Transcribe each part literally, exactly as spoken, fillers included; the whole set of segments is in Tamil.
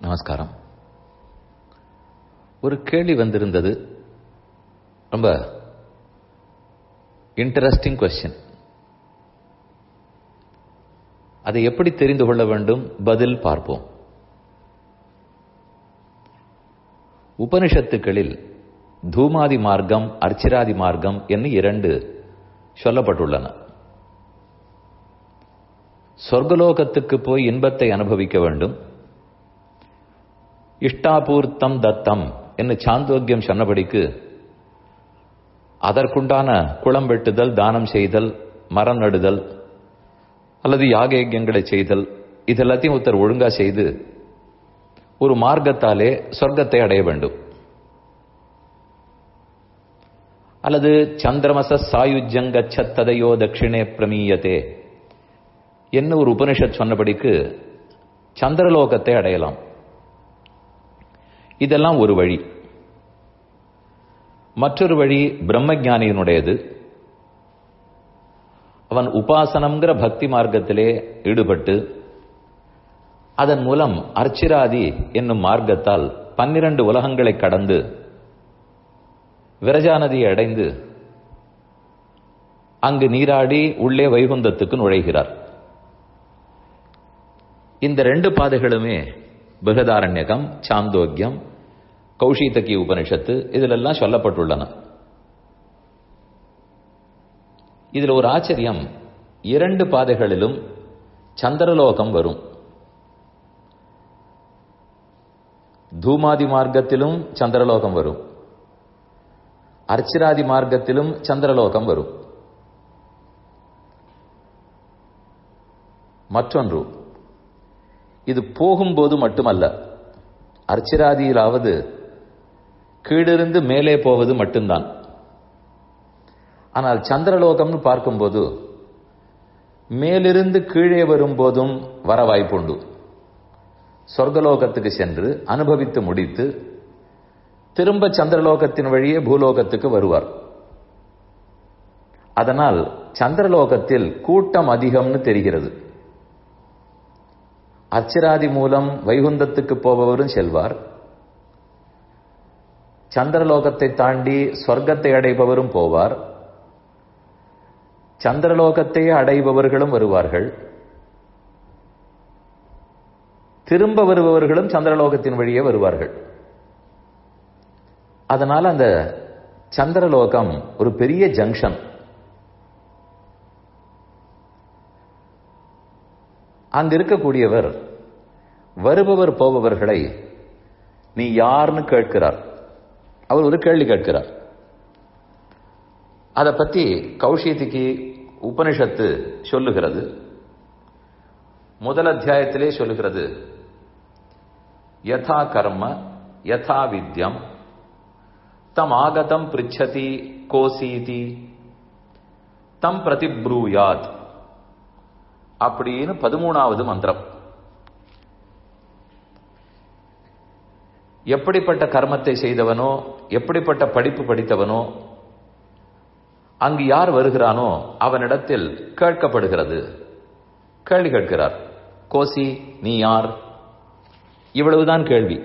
நமஸ்காரம். ஒரு கேள்வி வந்திருந்தது. ரொம்ப இன்ட்ரெஸ்டிங் கொஸ்டின். அதை எப்படி தெரிந்து கொள்ள வேண்டும்? பதில் பார்ப்போம். உபனிஷத்துக்களில் தூமாதி மார்க்கம், அர்ச்சிராதி மார்க்கம் என்று இரண்டு சொல்லப்பட்டுள்ளன. சொர்க்கலோகத்துக்கு போய் இன்பத்தை அனுபவிக்க வேண்டும். இஷ்டாபூர்த்தம் தத்தம் என்று சாந்தோக்கியம் சொன்னபடிக்கு அதற்குண்டான குளம் வெட்டுதல், தானம் செய்தல், மரம் நடுதல் அல்லது யாக யஜ்ஞங்களை செய்தல், இதெல்லாத்தையும் ஒருத்தர் ஒழுங்கா செய்து ஒரு மார்க்கத்தாலே சொர்க்கத்தை அடைய வேண்டும். அல்லது சந்திரமச சாயுஜ்யங்க சத்ததையோ தட்சிணே பிரமீயத்தே என்ன ஒரு உபனிஷத் சொன்னபடிக்கு சந்திரலோகத்தை அடையலாம். இதெல்லாம் ஒரு வழி. மற்றொரு வழி பிரம்மஞானியினுடையது. அவன் உபாசனம்ங்கிற பக்தி மார்க்கத்திலே ஈடுபட்டு அதன் மூலம் அர்ச்சிராதி என்னும் மார்க்கத்தால் பன்னிரண்டு உலகங்களை கடந்து விரஜா நதியை அடைந்து அங்கு நீராடி உள்ளே வைகுந்தத்துக்கு நுழைகிறார். இந்த ரெண்டு பாதைகளுமே பிருஹதாரண்யகம், சாந்தோக்கியம், கௌஷிதகி உபனிஷத்து இதிலெல்லாம் சொல்லப்பட்டுள்ளன. இதில் ஒரு ஆச்சரியம், இரண்டு பாதைகளிலும் சந்திரலோகம் வரும். தூமாதி மார்க்கத்திலும் சந்திரலோகம் வரும், அர்ச்சிராதி மார்க்கத்திலும் சந்திரலோகம் வரும். மற்றொன்று, இது போகும்போது மட்டுமல்ல, அர்ச்சிராதியிலாவது கீழிருந்து மேலே போவது மட்டும்தான். ஆனால் சந்திரலோகம்னு பார்க்கும்போது மேலிருந்து கீழே வரும்போதும் வர வாய்ப்புண்டு. சொர்க்கலோகத்துக்கு சென்று அனுபவித்து முடித்து திரும்ப சந்திரலோகத்தின் வழியே பூலோகத்துக்கு வருவார். அதனால் சந்திரலோகத்தில் கூட்டம் அதிகம்னு தெரிகிறது. அர்ச்சிராதி மூலம் வைகுந்தத்துக்கு போபவரும் செல்வார், சந்திரலோகத்தை தாண்டி சொர்க்கத்தை அடைபவரும் போவார், சந்திரலோகத்தையே அடைபவர்களும் வருவார்கள், திரும்ப வருபவர்களும் சந்திரலோகத்தின் வழியே வருவார்கள். அதனால் அந்த சந்திரலோகம் ஒரு பெரிய ஜங்ஷன். அங்க இருக்கக்கூடியவர் வருபவர் போபவர்களை நீ யார்னு கேட்கிறார். அவர் ஒரு கேள்வி கேட்கிறார். அதை பற்றி கௌஷிதிக்கு உபனிஷத்து சொல்லுகிறது. முதல் அத்தியாயத்திலே சொல்லுகிறது, யதா கர்ம யதா வித்யம் தம் ஆகதம் பிருச்சதி கோசீதி தம் பிரதிப்ரூயாத் அப்படின்னு பதிமூணாவது மந்திரம். எப்படிப்பட்ட கர்மத்தை செய்தவனோ, எப்படிப்பட்ட படிப்பு படித்தவனோ, அங்கு யார் வருகிறானோ அவனிடத்தில் கேட்கப்படுகிறது. கேள்வி கேட்கிறார், கோசி நீ யார்? இவ்வளவுதான் கேள்வி.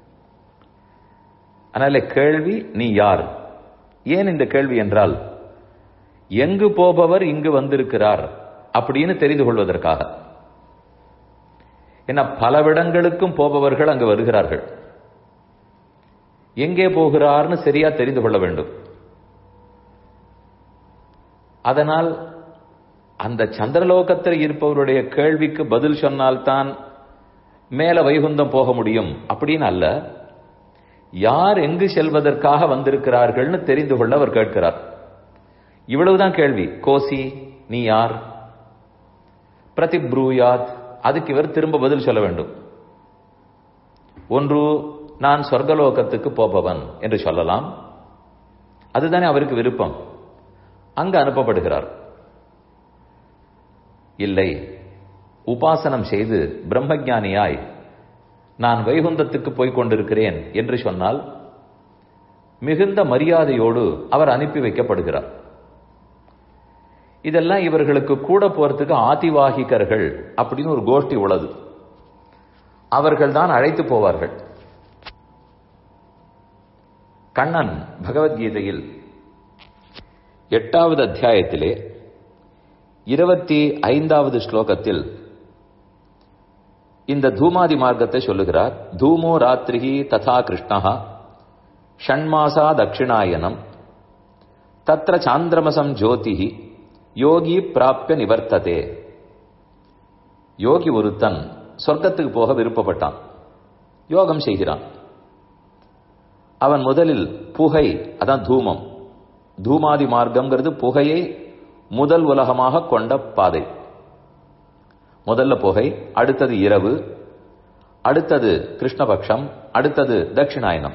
அதனால கேள்வி நீ யார். ஏன் இந்த கேள்வி என்றால், எங்கு போபவர் இங்கு வந்திருக்கிறார் அப்படின்னு தெரிந்து கொள்வதற்காக. ஏன்னா பலவிடங்களுக்கும் போபவர்கள் அங்கு வருகிறார்கள். எங்கே போகிறார்னு சரியா தெரிந்து கொள்ள வேண்டும். அதனால் அந்த சந்திரலோகத்தில் இருப்பவருடைய கேள்விக்கு பதில் சொன்னால்தான் மேல வைகுந்தம் போக முடியும் அப்படின்னு அல்ல, யார் எங்கு செல்வதற்காக வந்திருக்கிறார்கள்னு தெரிந்து கொள்ள அவர் கேட்கிறார். இவ்வளவுதான் கேள்வி. கோசி நீ யார்? பிரதிப்ரூயாத், அதுக்கு இவர் திரும்ப பதில் சொல்ல வேண்டும். ஒன்று, நான் சொர்க்கலோகத்துக்கு போபவன் என்று சொல்லலாம். அதுதானே அவருக்கு விருப்பம். அங்கு அனுப்பப்படுகிறார். இல்லை, உபாசனம் செய்து பிரம்மஞானியாய் நான் வைகுந்தத்துக்கு போய்க் கொண்டிருக்கிறேன் என்று சொன்னால் மிகுந்த மரியாதையோடு அவர் அனுப்பி வைக்கப்படுகிறார். இதெல்லாம் இவர்களுக்கு கூட போறதுக்கு ஆதிவாகிகர்கள் அப்படின்னு ஒரு கோஷ்டி உள்ளது. அவர்கள்தான் அழைத்து போவார்கள். கண்ணன் பகவத்கீதையில் எட்டாவது அத்தியாயத்திலே இருபத்தி ஐந்தாவது ஸ்லோகத்தில் இந்த தூமாதி மார்க்கத்தை சொல்லுகிறார். தூமோ ராத்திரிஹி ததா கிருஷ்ணஹா ஷண்மாசா தட்சிணாயனம் தத்ர சாந்திரமசம் ஜோதிஹி யோகி பிராப்ய நிவர்த்ததே. யோகி ஒருத்தன் சொர்க்கத்துக்கு போக விருப்பப்பட்டான், யோகம் செய்கிறான். அவன் முதலில் புகை, அதான் தூமம், தூமாதி மார்க்கம்ங்கிறது புகையை முதல் உலகமாக கொண்ட பாதை. முதல்ல புகை, அடுத்தது இரவு, அடுத்தது கிருஷ்ணபக்ஷம், அடுத்தது தட்சிணாயனம்.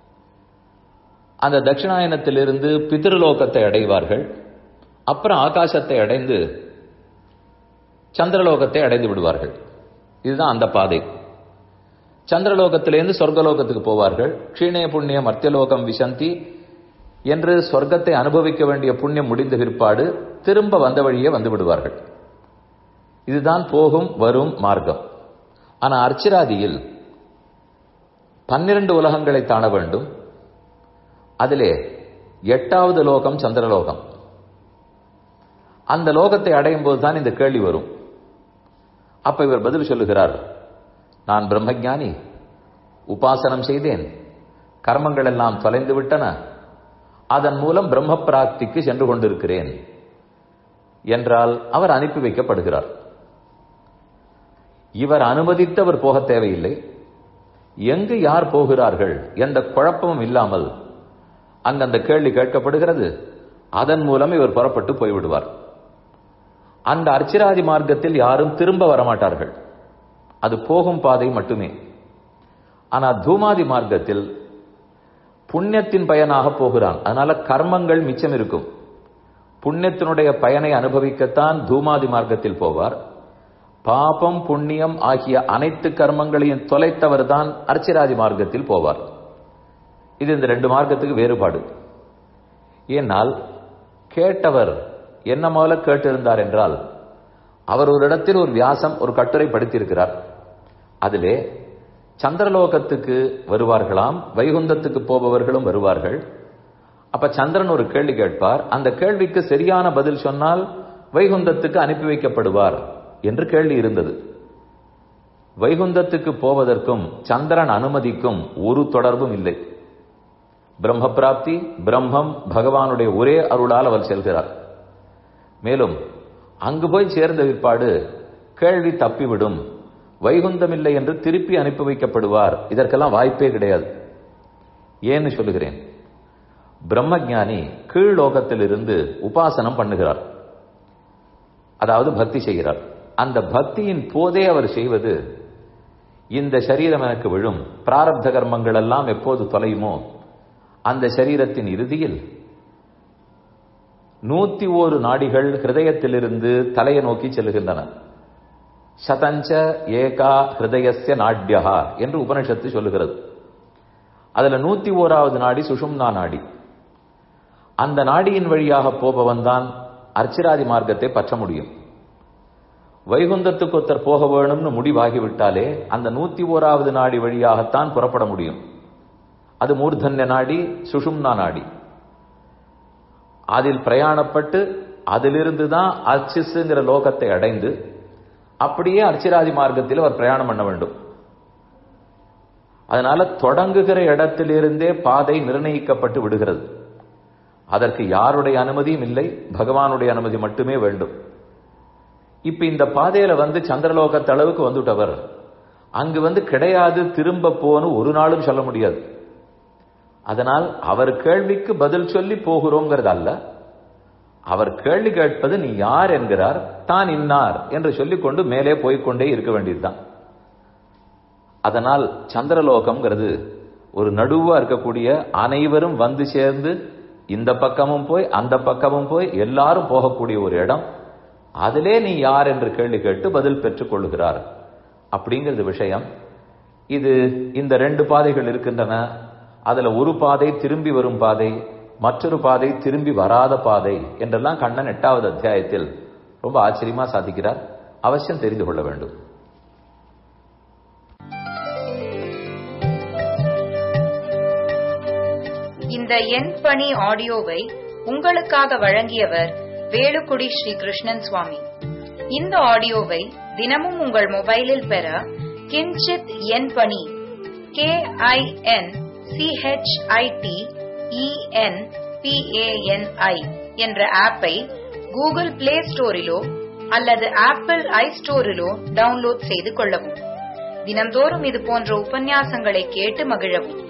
அந்த தட்சிணாயனத்திலிருந்து பிதிருலோகத்தை அடைவார்கள். அப்புறம் ஆகாசத்தை அடைந்து சந்திரலோகத்தை அடைந்து விடுவார்கள். இதுதான் அந்த பாதை. சந்திரலோகத்திலிருந்து சொர்க்கலோகத்துக்கு போவார்கள். க்ஷீணே புண்ணியம் மர்த்தியலோகம் விசந்தி என்று சொர்க்கத்தை அனுபவிக்க வேண்டிய புண்ணியம் முடிந்த பிற்பாடு திரும்ப வந்த வழியே வந்து விடுவார்கள். இதுதான் போகும் வரும் மார்க்கம். ஆனால் அர்ச்சிராதியில் பன்னிரண்டு உலகங்களை தாழ வேண்டும். அதிலே எட்டாவது லோகம் சந்திரலோகம். அந்த லோகத்தை அடையும் போதுதான் இந்த கேள்வி வரும். அப்ப இவர் பதில் சொல்லுகிறார், நான் பிரம்மஞானி, உபாசனம் செய்தேன், கர்மங்கள் எல்லாம் தொலைந்து விட்டன, அதன் மூலம் பிரம்ம பிராப்திக்கு சென்று கொண்டிருக்கிறேன் என்றால் அவர் அனுப்பி வைக்கப்படுகிறார். இவர் அனுமதித்தவர் போக தேவையில்லை. எங்கு யார் போகிறார்கள் என்ற குழப்பமும் இல்லாமல் அங்கு அந்த கேள்வி கேட்கப்படுகிறது. அதன் மூலம் இவர் புறப்பட்டு போய்விடுவார். அந்த அர்ச்சிராதி மார்க்கத்தில் யாரும் திரும்ப வரமாட்டார்கள். அது போகும் பாதை மட்டுமே. ஆனால் தூமாதி மார்க்கத்தில் புண்ணியத்தின் பயனாக போகிறான். அதனால கர்மங்கள் மிச்சம் இருக்கும். புண்ணியத்தினுடைய பயனை அனுபவிக்கத்தான் தூமாதி மார்க்கத்தில் போவார். பாபம் புண்ணியம் ஆகிய அனைத்து கர்மங்களையும் தொலைத்தவர் தான் அர்ச்சிராதி மார்க்கத்தில் போவார். இது இந்த ரெண்டு மார்க்கத்துக்கு வேறுபாடு. ஏனால் கேட்டவர் என்ன போல கேட்டிருந்தார் என்றால், அவர் ஒரு இடத்தில் ஒரு வியாசம் ஒரு கட்டுரை படித்திருக்கிறார். அதிலே சந்திரலோகத்துக்கு வருவார்களாம், வைகுந்தத்துக்கு போபவர்களும் வருவார்கள். அப்ப சந்திரன் ஒரு கேள்வி கேட்பார். அந்த கேள்விக்கு சரியான பதில் சொன்னால் வைகுந்தத்துக்கு அனுப்பி வைக்கப்படுவார் என்று கேள்வி இருந்தது. வைகுந்தத்துக்கு போவதற்கும் சந்திரன் அனுமதிக்கும் ஒரு தொடர்பும் இல்லை. பிரம்ம பிராப்தி, பிரம்மம் பகவானுடைய ஒரே அருளால் அவர் செல்கிறார். மேலும் அங்கு போய் சேர்ந்த பிற்பாடு கேள்வி தப்பிவிடும், வைகுந்தம் இல்லை என்று திருப்பி அனுப்பி வைக்கப்படுவார். இதற்கெல்லாம் வாய்ப்பே கிடையாது. ஏன்னு சொல்லுகிறேன். பிரம்மஞானி கீழ் லோகத்திலிருந்து உபாசனம் பண்ணுகிறார், அதாவது பக்தி செய்கிறார். அந்த பக்தியின் போதே அவர் செய்வது, இந்த சரீரம் எனக்கு விழும், பிராரப்த கர்மங்கள் எல்லாம் எப்போது தொலையுமோ அந்த சரீரத்தின் இறுதியில் நூத்தி ஓரு நாடிகள் ஹிருதயத்திலிருந்து தலையை நோக்கி செல்லுகின்றன. சதஞ்ச ஏகா ஹிருதயஸ்ய நாட்யா என்று உபனிஷத்து சொல்லுகிறது. அதுல நூத்தி ஓராவது நாடி சுஷும்னா நாடி. அந்த நாடியின் வழியாக போபவன் தான் அர்ச்சிராதி மார்க்கத்தை பற்ற முடியும். வைகுந்தத்துக்கு ஒருத்தர் போக வேணும்னு முடிவாகிவிட்டாலே அந்த நூத்தி ஓராவது நாடி வழியாகத்தான் புறப்பட முடியும். அது மூர்தன்ய நாடி, சுஷும்னா நாடி. அதில் பிரயாணப்பட்டு அதிலிருந்து தான் அர்ச்சிஸ்ங்கிற லோகத்தை அடைந்து அப்படியே அர்ச்சிராதி மார்க்கத்தில் அவர் பிரயாணம் பண்ண வேண்டும். அதனால தொடங்குகிற இடத்திலிருந்தே பாதை நிர்ணயிக்கப்பட்டு விடுகிறது. அதற்கு யாருடைய அனுமதியும் இல்லை, பகவானுடைய அனுமதி மட்டுமே வேண்டும். இப்ப இந்த பாதையில வந்து சந்திரலோகத்து அளவுக்கு வந்துட்டவர் அங்கு வந்து கிடையாது, திரும்ப போன்னு ஒரு நாளும் சொல்ல முடியாது. அதனால் அவர் கேள்விக்கு பதில் சொல்லி போகிறோங்கிறது அல்ல. அவர் கேள்வி கேட்பது நீ யார் என்கிறார், தான் இன்னார் என்று சொல்லிக்கொண்டு மேலே போய்கொண்டே இருக்க வேண்டியதுதான். அதனால் சந்திரலோகம்ங்கிறது ஒரு நடுவா இருக்கக்கூடிய, அனைவரும் வந்து சேர்ந்து இந்த பக்கமும் போய் அந்த பக்கமும் போய் எல்லாரும் போகக்கூடிய ஒரு இடம். அதிலே நீ யார் என்று கேள்வி கேட்டு பதில் பெற்றுக் கொள்ளுகிறார் அப்படிங்கிறது விஷயம். இது இந்த ரெண்டு பாதைகள் இருக்கின்றன. அதுல ஒரு பாதை திரும்பி வரும் பாதை, மற்றொரு பாதை திரும்பி வராத பாதை என்றெல்லாம் கண்ணன் எட்டாவது அத்தியாயத்தில் ரொம்ப ஆச்சரியமா சாதிக்கிறார். அவசியம் தெரிந்து கொள்ள வேண்டும். இந்த என் பணி ஆடியோவை உங்களுக்காக வழங்கியவர் வேலுக்குடி ஸ்ரீ கிருஷ்ணன் சுவாமி. இந்த ஆடியோவை தினமும் உங்கள் மொபைலில் பெற கிஞ்சித் என் பணி கே ஐ என் சிஹெச்ஐடி இஎன் பிஏஎன்ஐ என்ற ஆப்பை கூகுள் பிளே ஸ்டோரிலோ அல்லது ஆப்பிள் ஐ ஸ்டோரிலோ டவுன்லோட் செய்து கொள்ளவும். தினந்தோறும் இது போன்ற உபன்யாசங்களை கேட்டு மகிழவும்.